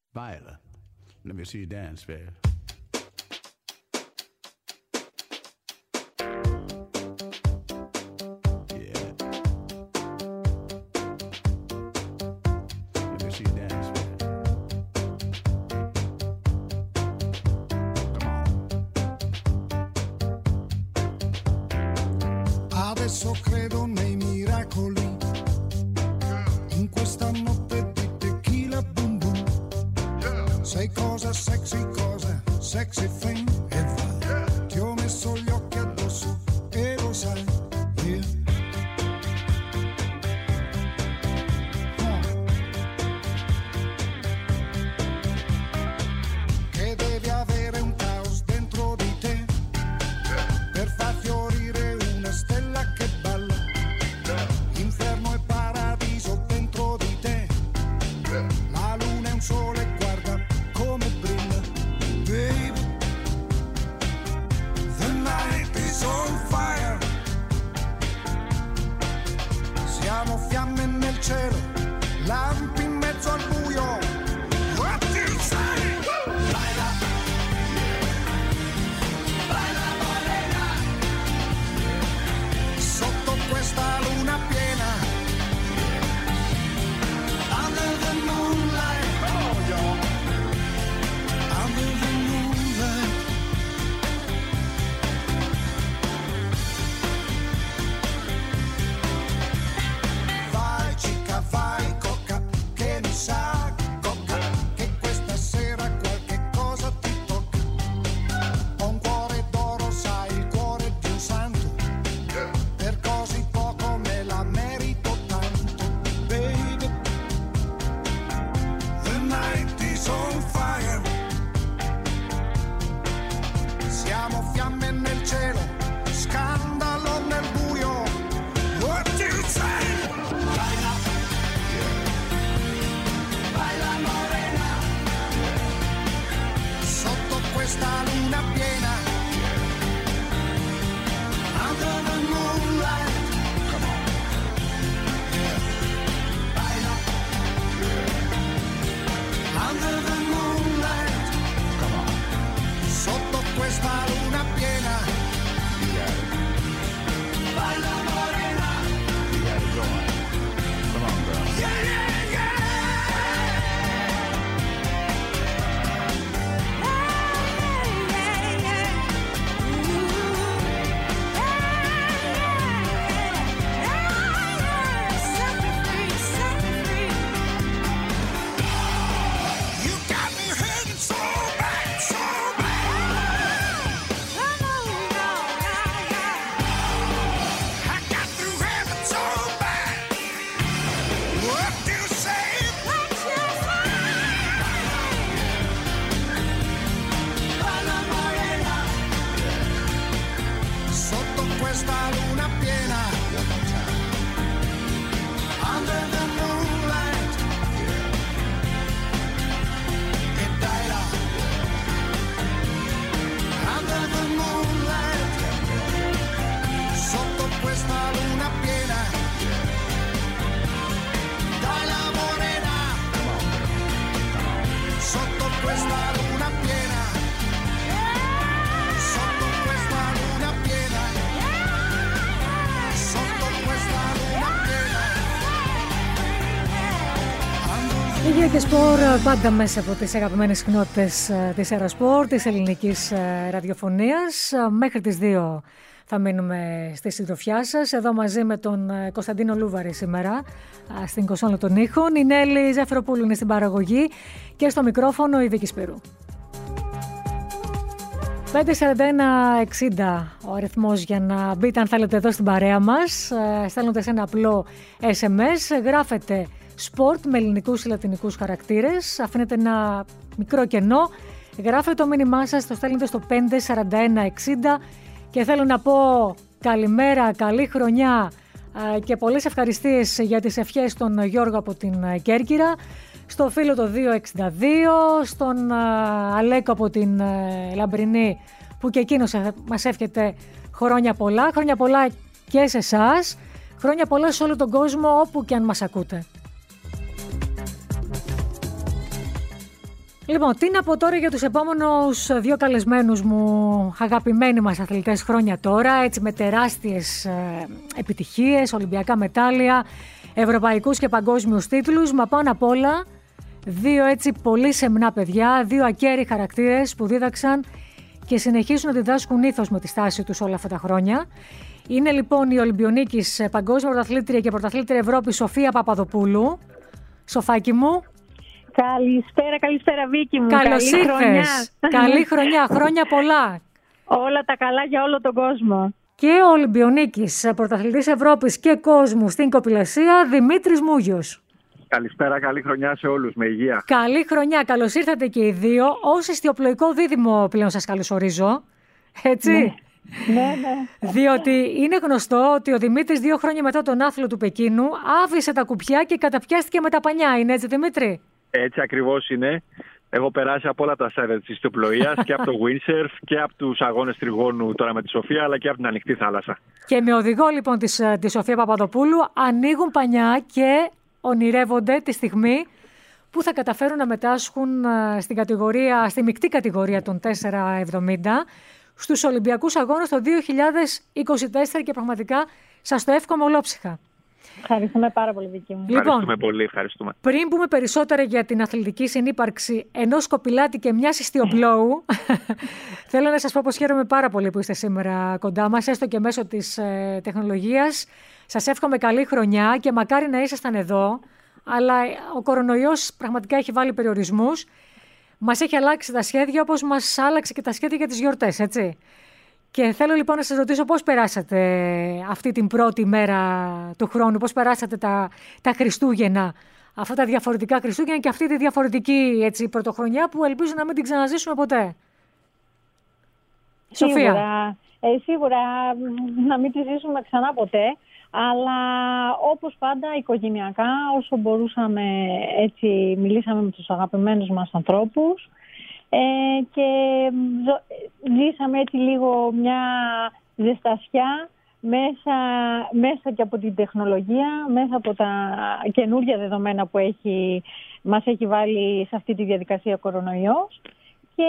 Viola, let me see you dance, baby. Adesso credo nei miracoli, in questa notte di tequila boom boom. Sei cosa sexy thing, e vai. Ti ho messo gli occhi addosso e lo sai, yeah. Che devi avere un caos dentro di te per far fiorire una stella che balla. Inferno e paradiso dentro di te. La luna è un sole, guarda come brilla. Baby, the night is on fire. Siamo fiamme nel cielo, lampi in mezzo al buio. What do you say? Baila, baila morena, sotto questa luna piena. Under the moonlight, oh, yo. Under the moonlight. Vai cica, vai coca, che mi sa coca, che questa sera qualche cosa ti tocca. Ho un cuore d'oro, sai, il cuore di un santo. Per così poco me la merito tanto. Baby, the night is on fire. Siamo fiamme nel cielo, scandalo nel buio. What do you say? Baila, baila morena, sotto questa luna piena. Under the moonlight, come on, yeah. Baila, under the moonlight, come on, sotto questa luna piena. Baila morena, You got it going. Come on, girl. yeah, yeah, yeah. You got me hurting so bad, so bad. I got through heaven so bad. What do you say? Baila morena, sotto questa luna piena. Under the moonlight. E dai là. Under the moonlight. Sotto questa luna piena. Dai la morena. Sotto questa luna piena. Sotto questa luna piena. Sotto questa luna piena. Υγεία και σπορ πάντα μέσα από τις αγαπημένες κοινότητες της Αεροσπορ, της ελληνικής ραδιοφωνίας. Μέχρι τις 2 θα μείνουμε στη συντροφιά σας. Εδώ μαζί με τον Κωνσταντίνο Λούβαρη σήμερα στην κονσόλα των ήχων. Η Νέλη Ζαφυροπούλου είναι στην παραγωγή και στο μικρόφωνο η Βίκη Σπύρου. 541-60 ο αριθμός για να μπείτε αν θέλετε εδώ στην παρέα μας. Στέλνοντας ένα απλό SMS, γράφετε sport με ελληνικούς ή λατινικούς χαρακτήρες, αφήνετε ένα μικρό κενό, γράφετε το μήνυμά σας, το στέλνετε στο 541-60 και θέλω να πω καλημέρα, καλή χρονιά και πολλές ευχαριστίες για τις ευχές στον Γιώργο από την Κέρκυρα, στο φίλο το 262, στον Αλέκο από την Λαμπρινή που και εκείνος μας εύχεται χρόνια πολλά και σε εσάς, χρόνια πολλά σε όλο τον κόσμο όπου και αν μας ακούτε. Λοιπόν, τι να πω τώρα για τους επόμενους 2 καλεσμένους μου, αγαπημένοι μας αθλητές χρόνια τώρα, έτσι με τεράστιες επιτυχίες, ολυμπιακά μετάλλια, ευρωπαϊκούς και παγκόσμιους τίτλους, μα πάνω απ' όλα 2 έτσι πολύ σεμνά παιδιά, 2 ακέραιοι χαρακτήρες που δίδαξαν και συνεχίζουν να διδάσκουν ήθος με τη στάση τους όλα αυτά τα χρόνια. Είναι λοιπόν η Ολυμπιονίκης, παγκόσμια πρωταθλήτρια και πρωταθλήτρια Ευρώπης Σοφία Παπαδοπούλου. Σοφάκι μου. Καλησπέρα Βίκη μου. Καλώς ήρθες. Καλή χρονιά, χρόνια πολλά. Όλα τα καλά για όλο τον κόσμο. Και ο Ολυμπιονίκης, πρωταθλητής Ευρώπης και κόσμου στην κοπηλασία, Δημήτρης Μούγιος. Καλησπέρα, καλή χρονιά σε όλους, με υγεία. Καλή χρονιά, καλώς ήρθατε και οι 2. Ως ιστιοπλοϊκό δίδυμο πλέον σας καλωσορίζω. Έτσι. Ναι. Διότι είναι γνωστό ότι ο Δημήτρης 2 χρόνια μετά τον άθλο του Πεκίνου άφησε τα κουπιά και καταπιάστηκε με τα πανιά. Είναι έτσι, Δημήτρη? Έτσι ακριβώς είναι. Έχω περάσει από όλα τα σάιδα της ιστιοπλοείας και από το windsurf και από τους αγώνες τριγώνου τώρα με τη Σοφία, αλλά και από την ανοιχτή θάλασσα. Και με οδηγό λοιπόν τη Σοφία Παπαδοπούλου ανοίγουν πανιά και ονειρεύονται τη στιγμή που θα καταφέρουν να μετάσχουν στη μεικτή κατηγορία των 4,70 στους Ολυμπιακούς Αγώνες το 2024 και πραγματικά σας το εύχομαι ολόψυχα. Ευχαριστούμε πάρα πολύ, Βίκη μου. Ευχαριστούμε πολύ, ευχαριστούμε. Πριν πούμε περισσότερα για την αθλητική συνύπαρξη ενός κοπηλάτη και μιας ιστιοπλόου, θέλω να σας πω πως χαίρομαι πάρα πολύ που είστε σήμερα κοντά μας, έστω και μέσω της τεχνολογίας. Σας εύχομαι καλή χρονιά και μακάρι να ήσασταν εδώ, αλλά ο κορονοϊός πραγματικά έχει βάλει περιορισμούς. Μας έχει αλλάξει τα σχέδια όπως μας άλλαξε και τα σχέδια για τις γιορτές, έτσι. Και θέλω λοιπόν να σας ρωτήσω πώς περάσατε αυτή την πρώτη μέρα του χρόνου, πώς περάσατε τα Χριστούγεννα, αυτά τα διαφορετικά Χριστούγεννα και αυτή τη διαφορετική έτσι, πρωτοχρονιά που ελπίζω να μην την ξαναζήσουμε ποτέ. Σοφία. Σίγουρα να μην τη ζήσουμε ξανά ποτέ, αλλά όπως πάντα οικογενειακά όσο μπορούσαμε έτσι μιλήσαμε με τους αγαπημένους μας ανθρώπους. Και ζήσαμε έτσι λίγο μια ζεστασιά μέσα και από την τεχνολογία, μέσα από τα καινούργια δεδομένα που μας έχει βάλει σε αυτή τη διαδικασία κορονοϊός και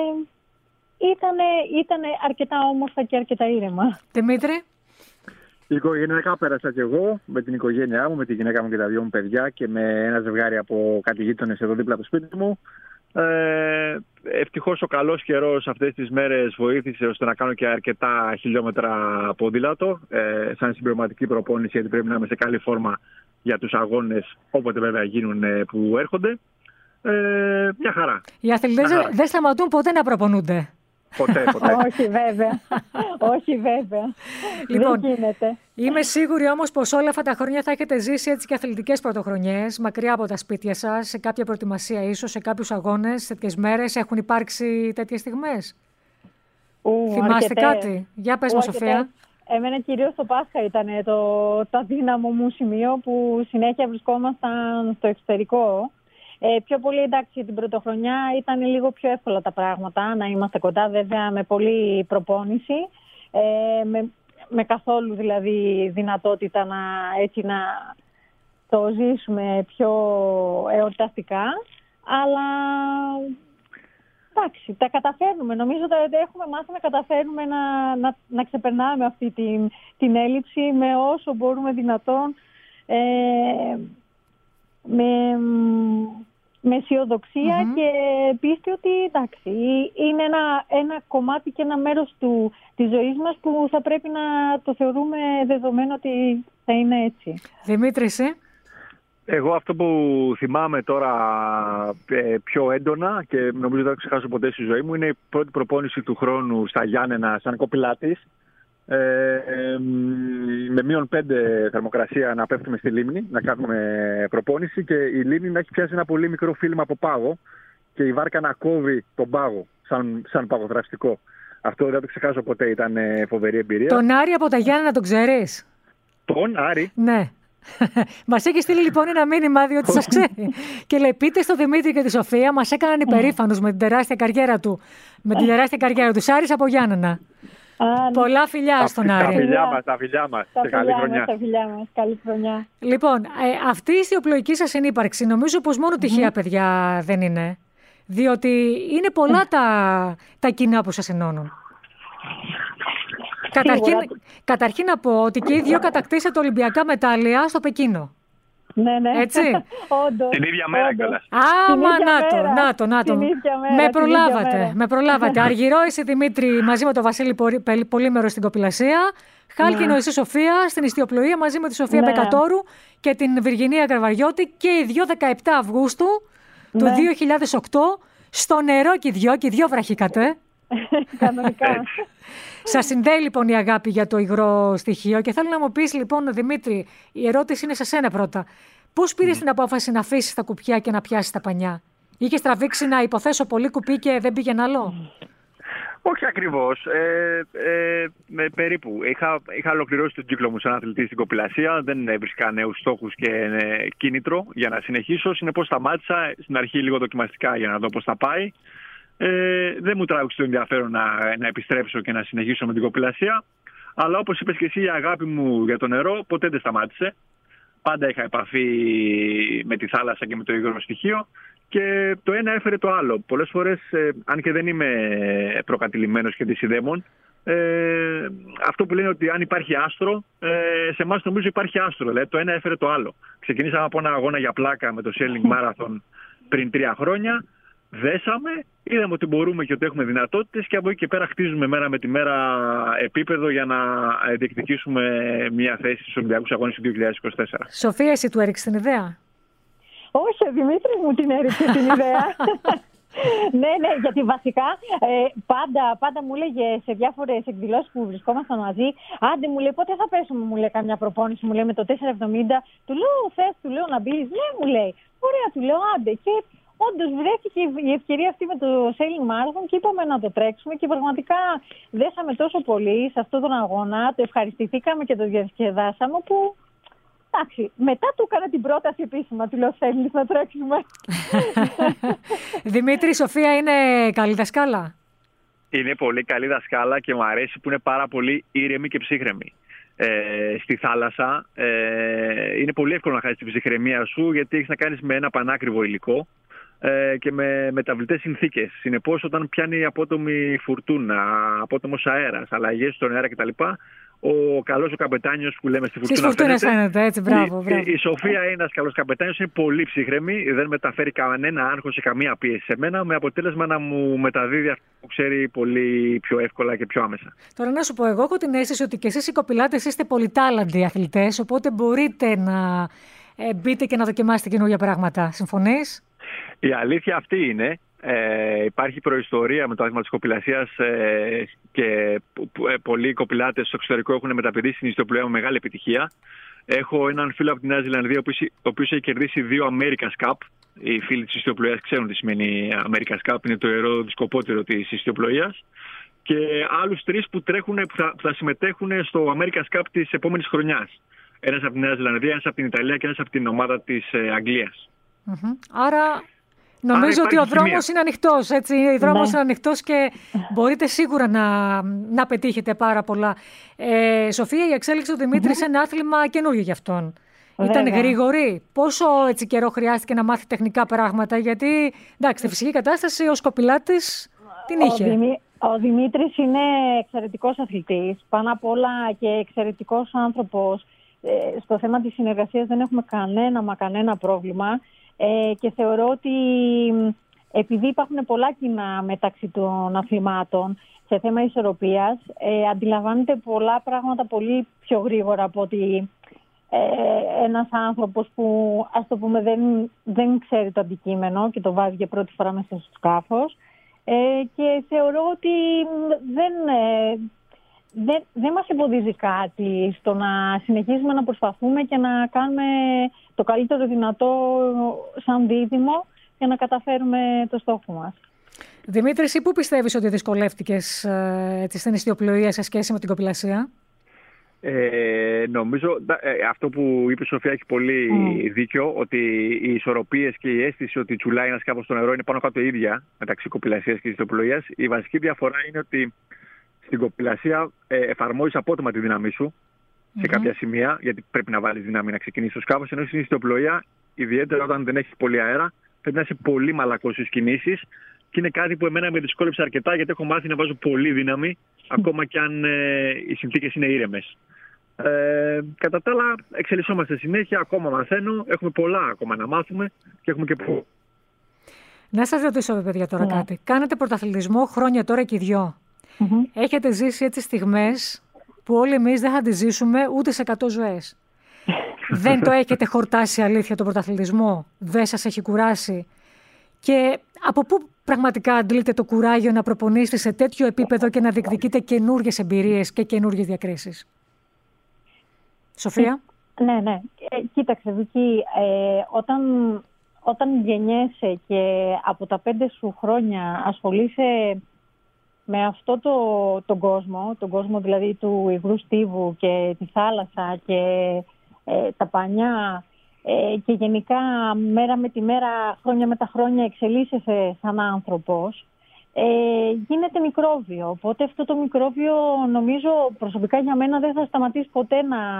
ήταν αρκετά όμορφα και αρκετά ήρεμα. Δημήτρη. Οικογενειακά πέρασα κι εγώ με την οικογένειά μου, με τη γυναίκα μου και τα 2 μου παιδιά και με ένα ζευγάρι από κάτι γείτονες εδώ δίπλα από το σπίτι μου. Ευτυχώς ο καλός καιρός αυτές τις μέρες βοήθησε ώστε να κάνω και αρκετά χιλιόμετρα ποδήλατο σαν συμπληρωματική προπόνηση, γιατί πρέπει να είμαι σε καλή φόρμα για τους αγώνες όποτε βέβαια γίνουν που έρχονται. Μια χαρά. Οι αθλητές δεν σταματούν ποτέ να προπονούνται. Ποτέ. Όχι βέβαια. Λοιπόν, δεν γίνεται. Είμαι σίγουρη όμως πως όλα αυτά τα χρόνια θα έχετε ζήσει έτσι και αθλητικές πρωτοχρονιές, μακριά από τα σπίτια σας, σε κάποια προετοιμασία ίσως, σε κάποιους αγώνες, σε τέτοιες μέρες. Έχουν υπάρξει τέτοιες στιγμές? Θυμάστε κάτι? Για πες μου, Σοφία. Εμένα κυρίως το Πάσχα ήταν το αδύναμο μου σημείο που συνέχεια βρισκόμασταν στο εξωτερικό. Πιο πολύ εντάξει την πρωτοχρονιά ήταν λίγο πιο εύκολα τα πράγματα, να είμαστε κοντά βέβαια με πολλή προπόνηση, με καθόλου δηλαδή δυνατότητα να το ζήσουμε πιο εορταστικά, αλλά εντάξει, τα καταφέρνουμε. Νομίζω ότι έχουμε μάθει να καταφέρνουμε να ξεπερνάμε αυτή την έλλειψη με όσο μπορούμε δυνατόν, με αισιοδοξία και πίστη ότι εντάξει, είναι ένα κομμάτι και ένα μέρος της ζωής μας που θα πρέπει να το θεωρούμε δεδομένο ότι θα είναι έτσι. Δημήτρη, εσύ? Εγώ αυτό που θυμάμαι τώρα πιο έντονα και νομίζω δεν θα ξεχάσω ποτέ στη ζωή μου είναι η πρώτη προπόνηση του χρόνου στα Γιάννενα σαν κοπηλάτης. Με -5 θερμοκρασία να πέφτουμε στη λίμνη, να κάνουμε προπόνηση και η λίμνη να έχει πιάσει ένα πολύ μικρό φίλμα από πάγο και η βάρκα να κόβει τον πάγο σαν παγοδραστικό. Αυτό δεν το ξεχάσω ποτέ, ήταν φοβερή εμπειρία. Τον Άρη από τα Γιάννενα τον ξέρεις? Τον Άρη? Ναι. Μας έχει στείλει λοιπόν ένα μήνυμα διότι σας ξέρει. Και λέει: πείτε στο Δημήτρη και τη Σοφία, μας έκαναν υπερήφανους με την τεράστια καριέρα του. Με την τεράστια καριέρα του. Άρης από Γιάννενα. Πολλά φιλιά στον Άρη. Τα φιλιά μας. Καλή χρονιά. Τα φιλιά μας. Καλή χρονιά. Λοιπόν, αυτή η ιστιοπλοϊκή σας συνύπαρξη νομίζω πως μόνο τυχαία παιδιά δεν είναι. Διότι είναι πολλά τα κοινά που σας ενώνουν. Καταρχήν να πω ότι και οι δύο κατακτήσατε Ολυμπιακά μετάλλια στο Πεκίνο. Ναι, ναι. Έτσι. Όντως. Την ίδια μέρα κιόλας. Με προλάβατε. Αργυρόηση Δημήτρη μαζί με τον Βασίλη Πολύμερο στην κοπηλασία. Χάλκινο εσύ Σοφία στην ιστιοπλοεία μαζί με τη Σοφία Μπεκατόρου και την Βυργινία Καρβαριώτη και οι δύο 17 Αυγούστου του 2008 στο νερό και οι δυο βραχήκατε. Κανονικά. Σας συνδέει λοιπόν η αγάπη για το υγρό στοιχείο και θέλω να μου πεις λοιπόν, Δημήτρη, η ερώτηση είναι σε σένα πρώτα. Πώς πήρες την απόφαση να αφήσεις τα κουπιά και να πιάσεις τα πανιά? Είχες τραβήξει να υποθέσω πολύ κουπί και δεν πήγαινε άλλο? Όχι ακριβώς. Περίπου. Είχα ολοκληρώσει τον κύκλο μου σαν αθλητή στην κοπηλασία. Δεν έβρισκα νέους στόχους και κίνητρο για να συνεχίσω. Συνεπώς σταμάτησα στην αρχή λίγο δοκιμαστικά για να δω πώς θα πάει. Δεν μου τράβηξε το ενδιαφέρον να επιστρέψω και να συνεχίσω με την κοπηλασία. Αλλά όπως είπες και εσύ, η αγάπη μου για το νερό ποτέ δεν σταμάτησε. Πάντα είχα επαφή με τη θάλασσα και με το υγρό στοιχείο. Και το ένα έφερε το άλλο. Πολλές φορές, αν και δεν είμαι προκατηλημένος και δυσιδαίμων, αυτό που λένε ότι αν υπάρχει άστρο, σε εμάς νομίζω υπάρχει άστρο. Δηλαδή, το ένα έφερε το άλλο. Ξεκινήσαμε από ένα αγώνα για πλάκα με το Sailing Marathon πριν 3 χρόνια. Δέσαμε, είδαμε ότι μπορούμε και ότι έχουμε δυνατότητες και από εκεί και πέρα χτίζουμε μέρα με τη μέρα επίπεδο για να διεκδικήσουμε μια θέση στους Ολυμπιακούς Αγώνες του 2024. Σοφία, εσύ του έριξες την ιδέα? Όχι, ο Δημήτρης μου την έριξε την ιδέα. Ναι, γιατί βασικά πάντα μου έλεγε σε διάφορες εκδηλώσεις που βρισκόμασταν μαζί, άντε μου λέει πότε θα πέσουμε, μου λέει καμιά προπόνηση, μου λέει με το 470. Του λέω θες, του λέω να μπεις? Ναι, μου λέει. Ωραία, του λέω άντε. Και όντως βρέθηκε η ευκαιρία αυτή με το Sailing Marathon και είπαμε να το τρέξουμε και πραγματικά δέσαμε τόσο πολύ σε αυτόν τον αγώνα, το ευχαριστηθήκαμε και το διασκεδάσαμε που... Εντάξει, μετά του έκανα την πρόταση επίσημα, του λέω θέλεις να τρέξουμε. Δημήτρη, η Σοφία είναι καλή δασκάλα? Είναι πολύ καλή δασκάλα και μου αρέσει που είναι πάρα πολύ ήρεμη και ψύχρεμη. Στη θάλασσα είναι πολύ εύκολο να χάσεις την ψυχραιμία σου γιατί έχεις να κάνεις με ένα πανάκριβο υλικό και με μεταβλητές συνθήκες. Συνεπώς, όταν πιάνει απότομη φουρτούνα, απότομος αέρας, αλλαγές στον αέρα κτλ., ο καλός ο καπετάνιος που λέμε στη φουρτούνα. Στις φουρτούνες φαίνεται, έτσι, μπράβο. Η Σοφία είναι ένας καλός καπετάνιος, είναι πολύ ψύχρεμη, δεν μεταφέρει κανένα άγχος σε καμία πίεση σε μένα, με αποτέλεσμα να μου μεταδίδει αυτό που ξέρει πολύ πιο εύκολα και πιο άμεσα. Τώρα να σου πω, εγώ έχω την αίσθηση ότι και εσείς οι κοπηλάτες είστε πολυτάλαντοι αθλητές, οπότε μπορείτε να μπείτε και να δοκιμάσετε καινούργια πράγματα. Συμφωνείς? Η αλήθεια αυτή είναι. Υπάρχει προϊστορία με το άθλημα της κοπηλασίας και πολλοί κοπηλάτες στο εξωτερικό έχουν μεταπηδήσει στην ιστιοπλοεία με μεγάλη επιτυχία. Έχω έναν φίλο από τη Νέα Ζηλανδία, ο οποίος έχει κερδίσει 2 America's Cup. Οι φίλοι της ιστιοπλοείας ξέρουν τι σημαίνει America's Cup, είναι το ιερό δισκοπότηρο της ιστιοπλοείας. Και άλλους 3 που θα συμμετέχουν στο America's Cup της επόμενης χρονιάς. Ένας από τη Νέα Ζηλανδία, ένας από την Ιταλία και ένας από την ομάδα της Αγγλίας. Άρα... Νομίζω ότι ο δρόμος είναι ανοιχτός, έτσι. Ο δρόμος είναι ανοιχτός και μπορείτε σίγουρα να πετύχετε πάρα πολλά. Σοφία, η εξέλιξη του Δημήτρη είναι ένα άθλημα καινούργιο για αυτόν. Ήταν γρήγορη. Πόσο έτσι καιρό χρειάστηκε να μάθει τεχνικά πράγματα, γιατί εντάξει, στη φυσική κατάσταση ο σκοπηλάτης την είχε. Ο Δημήτρης είναι εξαιρετικός αθλητής, πάνω απ' όλα και εξαιρετικός άνθρωπος. Στο θέμα της συνεργασίας δεν έχουμε κανένα πρόβλημα. Και θεωρώ ότι επειδή υπάρχουν πολλά κοινά μεταξύ των αθλημάτων σε θέμα ισορροπίας, αντιλαμβάνεται πολλά πράγματα πολύ πιο γρήγορα από ότι ένας άνθρωπος που, ας το πούμε, δεν ξέρει το αντικείμενο και το βάζει για πρώτη φορά μέσα στο σκάφος. Και θεωρώ ότι δεν μας εμποδίζει κάτι στο να συνεχίσουμε να προσπαθούμε και να κάνουμε το καλύτερο δυνατό σαν δίδυμο για να καταφέρουμε το στόχο μας. Δημήτρη, εσύ πού πιστεύεις ότι δυσκολεύτηκες στην ιστιοπλοεία σε σχέση με την κοπηλασία? Νομίζω αυτό που είπε η Σοφία έχει πολύ δίκιο, ότι οι ισορροπίες και η αίσθηση ότι τσουλάει ένα σκάφος στο νερό είναι πάνω κάτω ίδια μεταξύ κοπηλασίας και ιστιοπλοείας. Η βασική διαφορά είναι ότι στην κοπηλασία εφαρμόζεις απότομα τη δύναμή σου σε κάποια σημεία, γιατί πρέπει να βάλεις δύναμη να ξεκινήσεις το σκάφος, ενώ στην ιστιοπλοεία, ιδιαίτερα όταν δεν έχεις πολύ αέρα, πρέπει να είσαι πολύ μαλακός στις κινήσεις. Και είναι κάτι που εμένα με δυσκόλεψε αρκετά, γιατί έχω μάθει να βάζω πολύ δύναμη, ακόμα και αν οι συνθήκες είναι ήρεμες. Κατά τα άλλα, εξελισσόμαστε συνέχεια, ακόμα μαθαίνω, έχουμε πολλά ακόμα να μάθουμε και έχουμε και πολλά. Να σας ρωτήσω, παιδιά, τώρα κάτι. Κάνετε πρωταθλητισμό χρόνια τώρα και οι δυο. Έχετε ζήσει έτσι στιγμές που όλοι εμείς δεν θα τις ζήσουμε ούτε σε 100 ζωές. Δεν το έχετε χορτάσει αλήθεια τον πρωταθλητισμό? Δεν σας έχει κουράσει? Και από πού πραγματικά αντλείτε το κουράγιο να προπονήσετε σε τέτοιο επίπεδο και να διεκδικείτε καινούργιες εμπειρίες και καινούργιες διακρίσεις? Σοφία? Ναι. Κοίταξε, Βίκη, όταν γεννιέσαι και από τα 5 σου χρόνια ασχολείσαι με αυτό τον κόσμο δηλαδή του υγρού στίβου και τη θάλασσα και τα πανιά, και γενικά μέρα με τη μέρα, χρόνια με τα χρόνια εξελίσσεσαι σαν άνθρωπος, γίνεται μικρόβιο. Οπότε αυτό το μικρόβιο, νομίζω, προσωπικά για μένα δεν θα σταματήσει ποτέ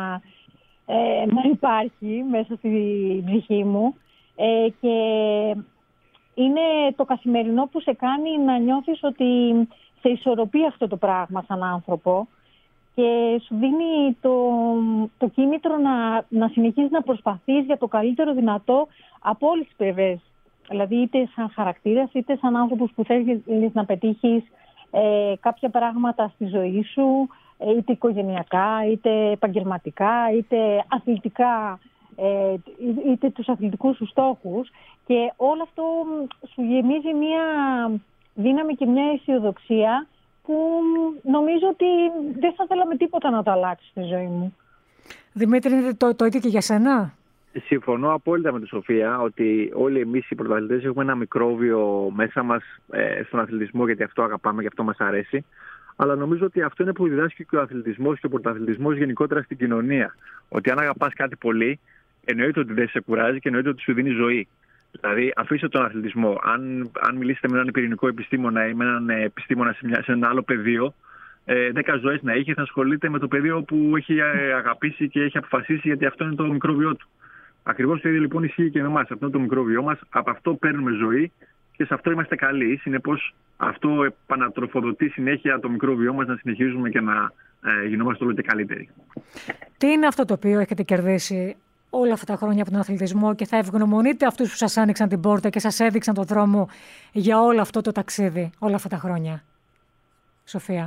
να υπάρχει μέσα στη ψυχή μου, και είναι το καθημερινό που σε κάνει να νιώθεις ότι σε ισορροπεί αυτό το πράγμα σαν άνθρωπο και σου δίνει το κίνητρο να συνεχίσεις να προσπαθείς για το καλύτερο δυνατό από όλες τις πλευρές. Δηλαδή είτε σαν χαρακτήρας, είτε σαν άνθρωπος που θέλεις να πετύχεις κάποια πράγματα στη ζωή σου, είτε οικογενειακά, είτε επαγγελματικά, είτε αθλητικά, είτε τους αθλητικούς σου στόχους, και όλο αυτό σου γεμίζει μια δύναμη και μια αισιοδοξία που νομίζω ότι δεν θα θέλαμε τίποτα να το αλλάξει στη ζωή μου. Δημήτρη, είναι το ίδιο και για σένα? Συμφωνώ απόλυτα με τη Σοφία ότι όλοι εμείς οι πρωταθλητές έχουμε ένα μικρόβιο μέσα μας στον αθλητισμό, γιατί αυτό αγαπάμε και αυτό μας αρέσει. Αλλά νομίζω ότι αυτό είναι που διδάσκει και ο αθλητισμός και ο πρωταθλητισμός γενικότερα στην κοινωνία. Ότι αν αγαπάς κάτι πολύ, εννοείται ότι δεν σε κουράζει και εννοείται ότι σου δίνει ζωή. Δηλαδή, αφήστε τον αθλητισμό. Αν μιλήσετε με έναν πυρηνικό επιστήμονα ή με έναν επιστήμονα σε ένα άλλο πεδίο, 10 ζωές να είχε, θα ασχολείται με το πεδίο που έχει αγαπήσει και έχει αποφασίσει, γιατί αυτό είναι το μικρόβιό του. Ακριβώς το ίδιο λοιπόν ισχύει και με εμάς. Αυτό είναι το μικρόβιό μας. Από αυτό παίρνουμε ζωή και σε αυτό είμαστε καλοί. Συνεπώς, αυτό επανατροφοδοτεί συνέχεια το μικρόβιό μας να συνεχίζουμε και να γινόμαστε όλο και καλύτεροι. Τι είναι αυτό το οποίο έχετε κερδίσει όλα αυτά τα χρόνια από τον αθλητισμό και θα ευγνωμονείτε αυτούς που σας άνοιξαν την πόρτα και σας έδειξαν τον δρόμο για όλο αυτό το ταξίδι, όλα αυτά τα χρόνια? Σοφία.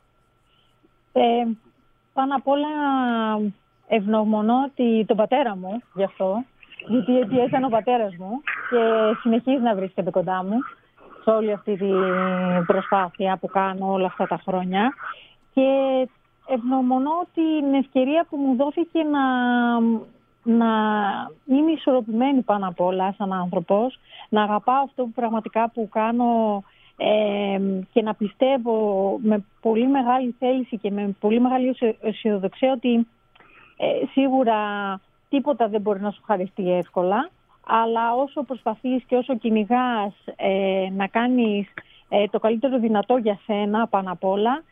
Πάνω απ' όλα ευγνωμονώ τον πατέρα μου γι' αυτό, γιατί ήταν ο πατέρας μου και συνεχίζει να βρίσκεται κοντά μου σε όλη αυτή την προσπάθεια που κάνω όλα αυτά τα χρόνια, και ευγνωμονώ την ευκαιρία που μου δόθηκε να είμαι ισορροπημένη πάνω απ' όλα σαν άνθρωπος, να αγαπάω αυτό που πραγματικά που κάνω, και να πιστεύω με πολύ μεγάλη θέληση και με πολύ μεγάλη αισιοδοξία ότι σίγουρα τίποτα δεν μπορεί να σου χαριστεί εύκολα, αλλά όσο προσπαθείς και όσο κυνηγάς να κάνεις το καλύτερο δυνατό για σένα πάνω απ' όλα,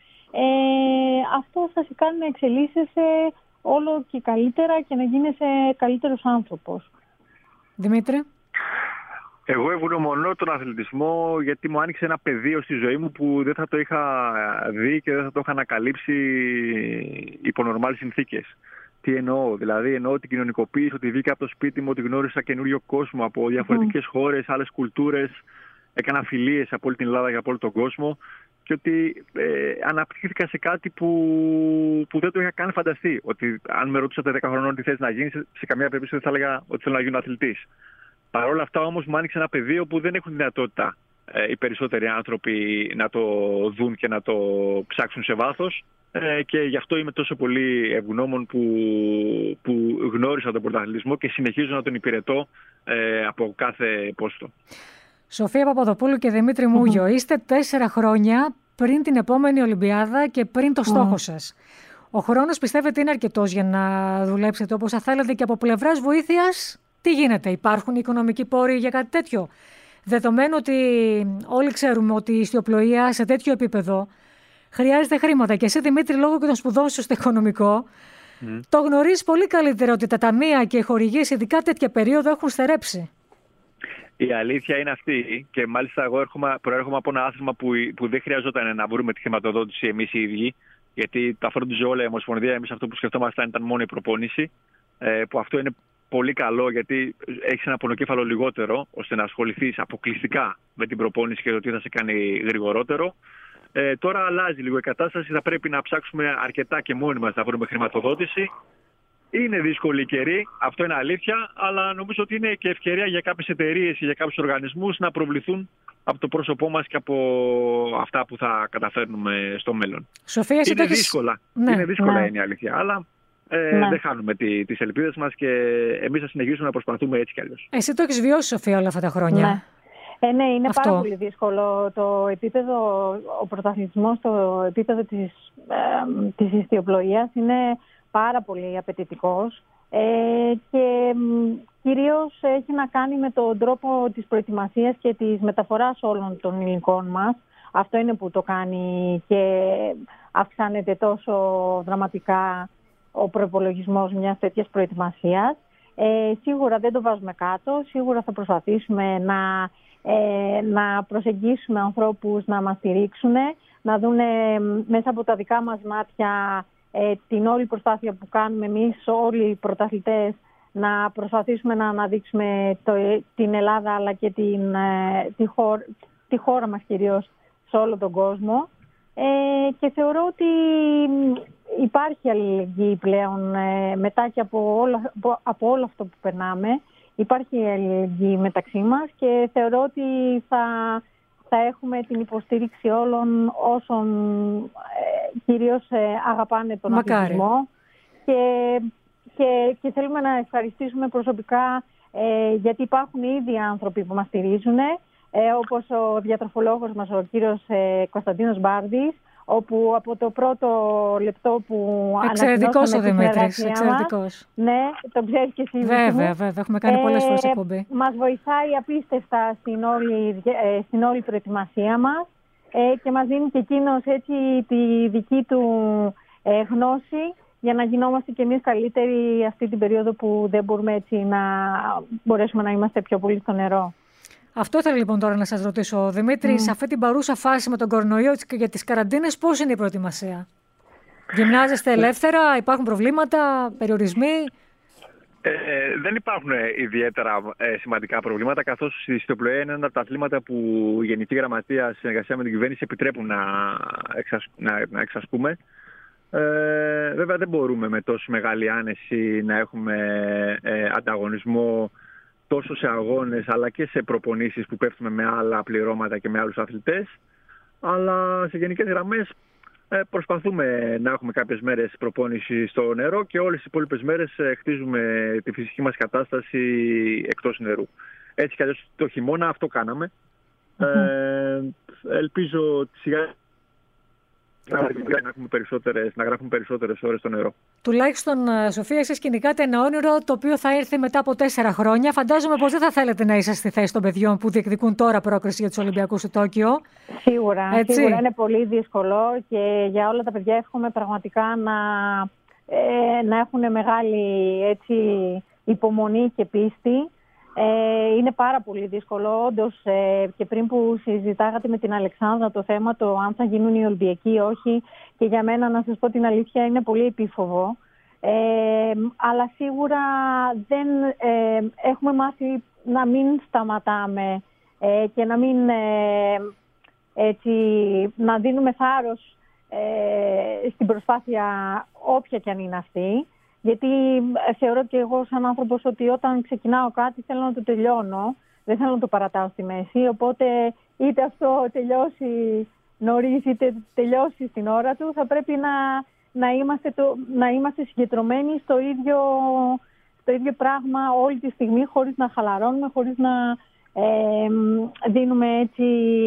αυτό θα σε κάνει να εξελίσσεσαι όλο και καλύτερα και να γίνεσαι καλύτερος άνθρωπος. Δημήτρη. Εγώ ευγνωμονώ τον αθλητισμό γιατί μου άνοιξε ένα πεδίο στη ζωή μου που δεν θα το είχα δει και δεν θα το είχα ανακαλύψει υπό νορμάλ συνθήκες. Τι εννοώ? Δηλαδή εννοώ την κοινωνικοποίηση, ότι βγήκα από το σπίτι μου, ότι γνώρισα καινούριο κόσμο από διαφορετικές χώρες, άλλες κουλτούρες, έκανα φιλίες από όλη την Ελλάδα και από όλο τον κόσμο, και ότι αναπτύχθηκα σε κάτι που δεν το είχα καν φανταστεί. Ότι αν με ρωτούσατε 10 χρονών τι θες να γίνεις, σε καμία περίπτωση δεν θα έλεγα ότι θέλω να γίνω αθλητής. Παρ' όλα αυτά όμως μου άνοιξε ένα πεδίο που δεν έχουν δυνατότητα οι περισσότεροι άνθρωποι να το δουν και να το ψάξουν σε βάθος, και γι' αυτό είμαι τόσο πολύ ευγνώμων που γνώρισα τον πρωταθλητισμό και συνεχίζω να τον υπηρετώ από κάθε πόστο. Σοφία Παπαδοπούλου και Δημήτρη Μούγιο, είστε 4 χρόνια πριν την επόμενη Ολυμπιάδα και πριν το στόχο σας. Ο χρόνος πιστεύετε είναι αρκετός για να δουλέψετε όπως θα θέλετε, και από πλευράς βοήθειας τι γίνεται? Υπάρχουν οικονομικοί πόροι για κάτι τέτοιο? Δεδομένου ότι όλοι ξέρουμε ότι η ιστιοπλοεία σε τέτοιο επίπεδο χρειάζεται χρήματα, και εσύ, Δημήτρη, λόγω και των σπουδών σου στο οικονομικό, το γνωρίζεις πολύ καλύτερα ότι τα ταμεία και οι χορηγίες, ειδικά τέτοια περίοδο, έχουν στερέψει. Η αλήθεια είναι αυτή, και μάλιστα εγώ προέρχομαι από ένα άθλημα που δεν χρειαζόταν να βρούμε τη χρηματοδότηση εμείς οι ίδιοι, γιατί τα φρόντιζε όλα η Ομοσπονδία. Εμείς αυτό που σκεφτόμασταν ήταν μόνο η προπόνηση, που αυτό είναι πολύ καλό, γιατί έχεις ένα πονοκέφαλο λιγότερο, ώστε να ασχοληθείς αποκλειστικά με την προπόνηση και το τι θα σε κάνει γρηγορότερο. Τώρα αλλάζει λίγο η κατάσταση, θα πρέπει να ψάξουμε αρκετά και μόνοι μας να βρούμε χρηματοδότηση. Είναι δύσκολη η καιρή, αυτό είναι αλήθεια, αλλά νομίζω ότι είναι και ευκαιρία για κάποιες εταιρείες και για κάποιους οργανισμούς να προβληθούν από το πρόσωπό μας και από αυτά που θα καταφέρνουμε στο μέλλον. Σοφία, είναι δύσκολα. Ναι, είναι δύσκολα, είναι η αλήθεια, αλλά δεν χάνουμε τις ελπίδες μας και εμείς θα συνεχίσουμε να προσπαθούμε έτσι κι αλλιώς. Εσύ το έχεις βιώσει, Σοφία, όλα αυτά τα χρόνια. Ναι, είναι πάρα πολύ δύσκολο το επίπεδο, ο πρωταθλητισμός στο επίπεδο της ιστιοπλοείας είναι πάρα πολύ απαιτητικός και κυρίως έχει να κάνει με τον τρόπο της προετοιμασίας και της μεταφοράς όλων των υλικών μας. Αυτό είναι που το κάνει και αυξάνεται τόσο δραματικά ο προϋπολογισμός μιας τέτοιας προετοιμασίας. Σίγουρα δεν το βάζουμε κάτω, σίγουρα θα προσπαθήσουμε να προσεγγίσουμε ανθρώπους να μας στηρίξουν, να δουν μέσα από τα δικά μας μάτια την όλη προσπάθεια που κάνουμε εμείς όλοι οι πρωταθλητές, να προσπαθήσουμε να αναδείξουμε την Ελλάδα αλλά και τη χώρα μας κυρίως σε όλο τον κόσμο. Και θεωρώ ότι υπάρχει αλληλεγγύη πλέον μετά και από όλο αυτό που περνάμε. Υπάρχει αλληλεγγύη μεταξύ μας και θεωρώ ότι θα έχουμε την υποστήριξη όλων όσων κυρίως αγαπάνε τον αθλητισμό και θέλουμε να ευχαριστήσουμε προσωπικά γιατί υπάρχουν ήδη άνθρωποι που μας στηρίζουν, όπως ο διατροφολόγος μας, ο κύριος Κωνσταντίνος Μπάρδης, όπου από το πρώτο λεπτό που εξαιρετικός ο Δημήτρης, εξαιρετικός. Ναι, τον ξέρεις και εσύ. Βέβαια, έχουμε κάνει πολλές φορές εκπομπή. Μας βοηθάει απίστευτα στην όλη προετοιμασία μας και μας δίνει και εκείνος έτσι τη δική του γνώση για να γινόμαστε κι εμείς καλύτεροι αυτή την περίοδο που δεν μπορούμε έτσι να μπορέσουμε να είμαστε πιο πολύ στο νερό. Αυτό ήθελα λοιπόν τώρα να σας ρωτήσω, Δημήτρη, σε αυτή την παρούσα φάση με τον κορονοϊό και για τις καραντίνες, πώς είναι η προετοιμασία? Γυμνάζεστε ελεύθερα, υπάρχουν προβλήματα, περιορισμοί? Δεν υπάρχουν ιδιαίτερα σημαντικά προβλήματα, καθώς η ιστιοπλοεία είναι ένα από τα αθλήματα που η Γενική Γραμματεία σε συνεργασία με την κυβέρνηση επιτρέπουν να εξασκούμε. Βέβαια δεν μπορούμε με τόσο μεγάλη άνεση να έχουμε ανταγωνισμό τόσο σε αγώνες αλλά και σε προπονήσεις που πέφτουμε με άλλα πληρώματα και με άλλους αθλητές. Αλλά σε γενικές γραμμές προσπαθούμε να έχουμε κάποιες μέρες προπόνηση στο νερό και όλες οι υπόλοιπες μέρες χτίζουμε τη φυσική μας κατάσταση εκτός νερού. Έτσι κι αλλιώς το χειμώνα αυτό κάναμε. Ελπίζω σιγά να γράφουμε περισσότερες ώρες στο νερό. Τουλάχιστον, Σοφία, εσείς κυνηγάτε ένα όνειρο το οποίο θα έρθει μετά από 4 χρόνια. Φαντάζομαι πως δεν θα θέλετε να είσαστε στη θέση των παιδιών που διεκδικούν τώρα πρόκριση για τους Ολυμπιακούς του Τόκιο. Σίγουρα είναι πολύ δύσκολο και για όλα τα παιδιά εύχομαι πραγματικά να έχουν μεγάλη έτσι, υπομονή και πίστη. Είναι πάρα πολύ δύσκολο, όντως, και πριν που συζητάγατε με την Αλεξάνδρα το θέμα το αν θα γίνουν οι Ολυμπιακοί ή όχι, και για μένα να σας πω την αλήθεια είναι πολύ επίφοβο, αλλά σίγουρα δεν έχουμε μάθει να μην σταματάμε και να μην έτσι, να δίνουμε θάρρος στην προσπάθεια όποια και αν είναι αυτή. Γιατί θεωρώ και εγώ σαν άνθρωπος ότι όταν ξεκινάω κάτι θέλω να το τελειώνω, δεν θέλω να το παρατάω στη μέση, οπότε είτε αυτό τελειώσει νωρίς είτε τελειώσει στην ώρα του, θα πρέπει να είμαστε συγκεντρωμένοι στο ίδιο πράγμα όλη τη στιγμή, χωρίς να χαλαρώνουμε, χωρίς να δίνουμε έτσι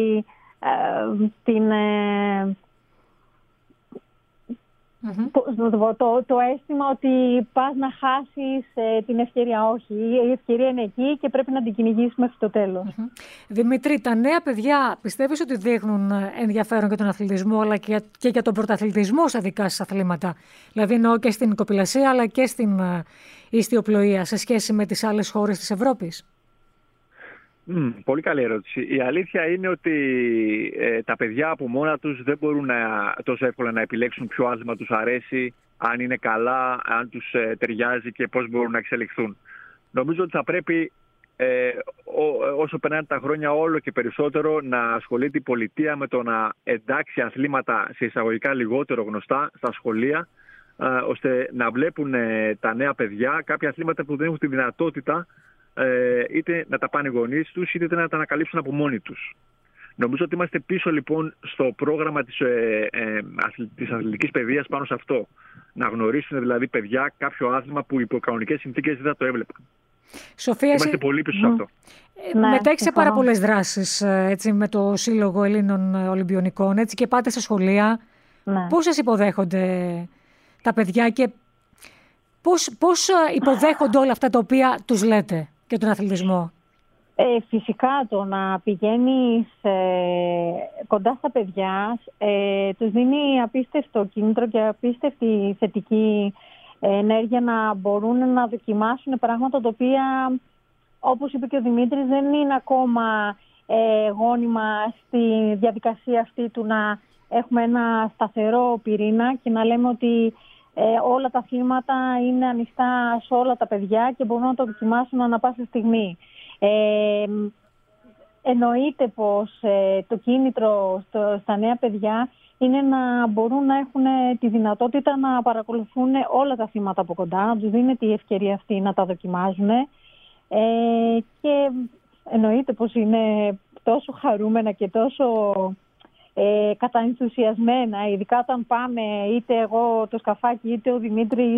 το αίσθημα ότι πας να χάσεις την ευκαιρία. Όχι, η ευκαιρία είναι εκεί και πρέπει να την κυνηγήσεις μέχρι το τέλος. Δημήτρη, τα νέα παιδιά πιστεύεις ότι δείχνουν ενδιαφέρον για τον αθλητισμό αλλά και για τον πρωταθλητισμό σε δικά σας αθλήματα? Δηλαδή εννοώ και στην κοπηλασία αλλά και στην ιστιοπλοεία σε σχέση με τις άλλες χώρες της Ευρώπης. Πολύ καλή ερώτηση. Η αλήθεια είναι ότι τα παιδιά από μόνα τους δεν μπορούν τόσο εύκολα να επιλέξουν ποιο άθλημα τους αρέσει, αν είναι καλά, αν τους ταιριάζει και πώς μπορούν να εξελιχθούν. Νομίζω ότι θα πρέπει όσο περνάνε τα χρόνια όλο και περισσότερο να ασχολείται η πολιτεία με το να εντάξει αθλήματα σε εισαγωγικά λιγότερο γνωστά στα σχολεία, ώστε να βλέπουν τα νέα παιδιά κάποια αθλήματα που δεν έχουν τη δυνατότητα είτε να τα πάνε οι γονείς τους είτε να τα ανακαλύψουν από μόνοι τους. Νομίζω ότι είμαστε πίσω λοιπόν στο πρόγραμμα της αθλητικής παιδείας πάνω σε αυτό. Να γνωρίσουν δηλαδή παιδιά κάποιο άθλημα που υπό κανονικές συνθήκες δεν θα το έβλεπαν. Σοφία, είμαστε πολύ πίσω σε αυτό. Μετέχει σε πάρα πολλές δράσεις έτσι, με το Σύλλογο Ελλήνων Ολυμπιονικών έτσι, και πάτε στα σχολεία. Ναι. Πώς σας υποδέχονται τα παιδιά και πώς υποδέχονται όλα αυτά τα οποία τους λέτε και τον αθλητισμό? Φυσικά το να πηγαίνεις κοντά στα παιδιά τους δίνει απίστευτο κίνητρο και απίστευτη θετική ενέργεια να μπορούν να δοκιμάσουν πράγματα τα οποία, όπως είπε και ο Δημήτρης, δεν είναι ακόμα γόνιμα στη διαδικασία αυτή του να έχουμε ένα σταθερό πυρήνα και να λέμε ότι όλα τα αθλήματα είναι ανοιχτά σε όλα τα παιδιά και μπορούν να το δοκιμάσουν ανά πάσα στιγμή. Εννοείται πως το κίνητρο στα νέα παιδιά είναι να μπορούν να έχουν τη δυνατότητα να παρακολουθούν όλα τα αθλήματα από κοντά, να τους δίνεται η ευκαιρία αυτή να τα δοκιμάζουν και εννοείται πως είναι τόσο χαρούμενα και τόσο καταενθουσιασμένα, ειδικά όταν πάμε είτε εγώ το σκαφάκι είτε ο Δημήτρης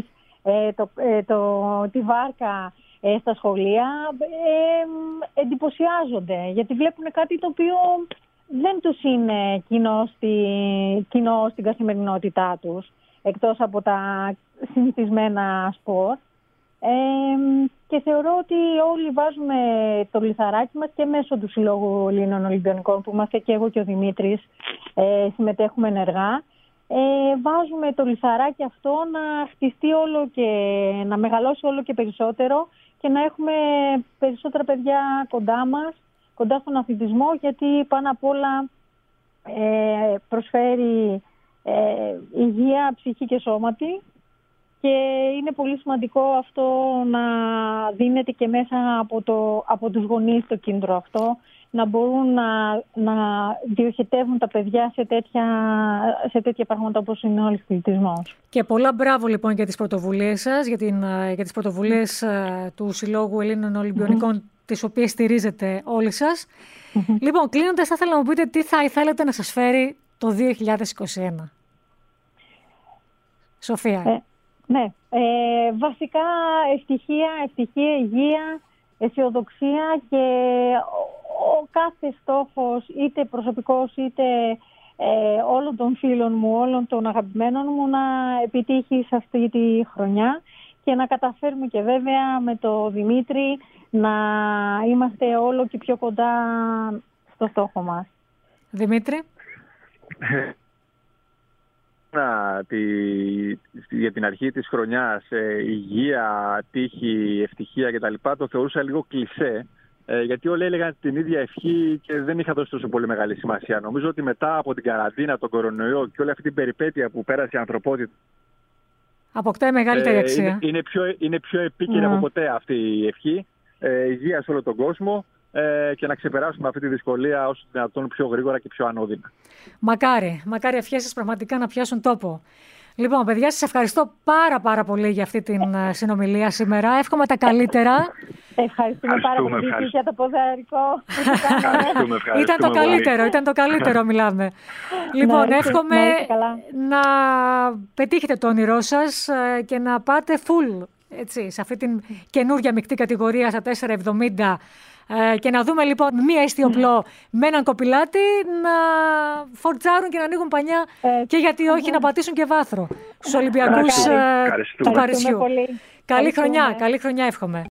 τη βάρκα στα σχολεία, εντυπωσιάζονται γιατί βλέπουν κάτι το οποίο δεν τους είναι κοινό στην καθημερινότητά τους, εκτός από τα συνηθισμένα σπορ. Και θεωρώ ότι όλοι βάζουμε το λιθαράκι μας και μέσω του Συλλόγου Ελλήνων Ολυμπιονικών, που είμαστε και εγώ και ο Δημήτρης, συμμετέχουμε ενεργά. Βάζουμε το λιθαράκι αυτό να χτιστεί όλο και να μεγαλώσει όλο και περισσότερο και να έχουμε περισσότερα παιδιά κοντά μας, κοντά στον αθλητισμό, γιατί πάνω απ' όλα προσφέρει υγεία, ψυχή και σώματι και είναι πολύ σημαντικό αυτό να δίνεται και μέσα από τους γονείς το κίνητρο αυτό, να μπορούν να διοχετεύουν τα παιδιά σε τέτοια πράγματα όπως είναι ο αθλητισμός. Και πολλά μπράβο λοιπόν για τις πρωτοβουλίες σας, για τις πρωτοβουλίες του Συλλόγου Ελλήνων Ολυμπιονικών, τις οποίες στηρίζετε όλοι σας. Λοιπόν, κλείνοντας, θα ήθελα να μου πείτε τι θα ήθελατε να σας φέρει το 2021. Σοφία. Ναι, βασικά ευτυχία, υγεία, αισιοδοξία και ο κάθε στόχος, είτε προσωπικός είτε όλων των φίλων μου, όλων των αγαπημένων μου, να επιτύχει σε αυτή τη χρονιά και να καταφέρουμε και βέβαια με το Δημήτρη να είμαστε όλο και πιο κοντά στο στόχο μας. Δημήτρη. Για την αρχή της χρονιάς υγεία, τύχη, ευτυχία κτλ. Το θεωρούσα λίγο κλισέ, γιατί όλοι έλεγαν την ίδια ευχή και δεν είχα δώσει τόσο πολύ μεγάλη σημασία. Νομίζω ότι μετά από την καραντίνα, τον κορονοϊό και όλη αυτή την περιπέτεια που πέρασε η ανθρωπότητα, αποκτάει μεγαλύτερη αξία. Είναι πιο επίκαιρη από ποτέ αυτή η ευχή. Υγεία σε όλο τον κόσμο και να ξεπεράσουμε αυτή τη δυσκολία όσο δυνατόν πιο γρήγορα και πιο ανώδυνα. Μακάρι ευχές σας πραγματικά να πιάσουν τόπο. Λοιπόν, παιδιά, σας ευχαριστώ πάρα πολύ για αυτή την συνομιλία σήμερα. Εύχομαι τα καλύτερα. Ευχαριστούμε πάρα πολύ για το ποδαρικό. Ήταν το καλύτερο, μιλάμε. Λοιπόν, εύχομαι να πετύχετε το όνειρό σας και να πάτε full έτσι, σε αυτή την καινούργια μεικτή κατηγορία στα 4,70 και να δούμε λοιπόν μία ιστιοπλό με έναν κοπηλάτη να φορτζάρουν και να ανοίγουν πανιά και γιατί όχι να πατήσουν και βάθρο στους Ολυμπιακούς του Παρισιού. Καλή χρονιά εύχομαι.